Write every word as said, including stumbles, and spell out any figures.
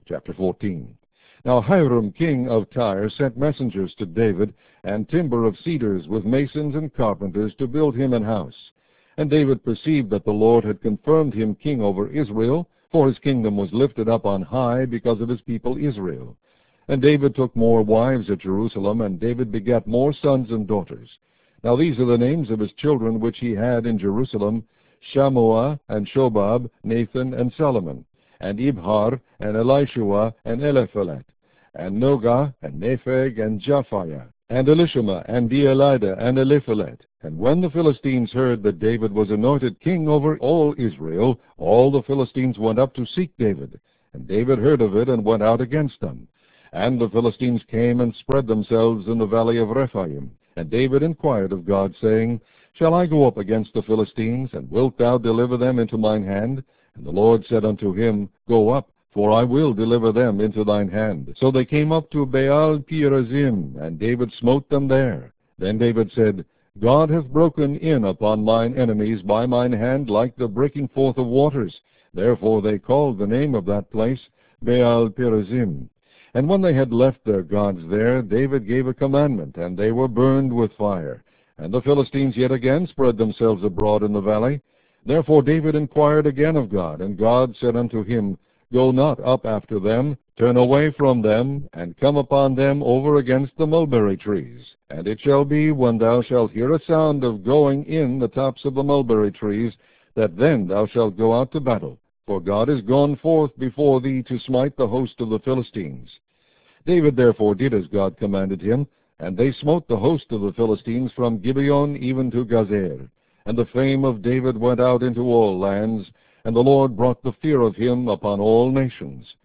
Chapter fourteen. Now Hiram king of Tyre sent messengers to David, and timber of cedars with masons and carpenters to build him an house. And David perceived that the Lord had confirmed him king over Israel, for his kingdom was lifted up on high because of his people Israel. And David took more wives at Jerusalem, and David begat more sons and daughters. Now these are the names of his children which he had in Jerusalem: Shammua, and Shobab, Nathan, and Solomon, and Ibhar, and Elishua, and Eliphelet, and Nogah, and Nepheg, and Japhiah, and Elishama, and Deelida, and Eliphelet. And when the Philistines heard that David was anointed king over all Israel, all the Philistines went up to seek David. And David heard of it, and went out against them. And the Philistines came and spread themselves in the valley of Rephaim. And David inquired of God, saying, Shall I go up against the Philistines, and wilt thou deliver them into mine hand? And the Lord said unto him, Go up, for I will deliver them into thine hand. So they came up to Baal Perazim, and David smote them there. Then David said, God hath broken in upon mine enemies by mine hand like the breaking forth of waters. Therefore they called the name of that place Baal Perazim. And when they had left their gods there, David gave a commandment, and they were burned with fire. And the Philistines yet again spread themselves abroad in the valley. Therefore David inquired again of God, and God said unto him, Go not up after them, turn away from them, and come upon them over against the mulberry trees. And it shall be, when thou shalt hear a sound of going in the tops of the mulberry trees, that then thou shalt go out to battle. For God is gone forth before thee to smite the host of the Philistines. David therefore did as God commanded him, and they smote the host of the Philistines from Gibeon even to Gazer. And the fame of David went out into all lands, and the Lord brought the fear of him upon all nations.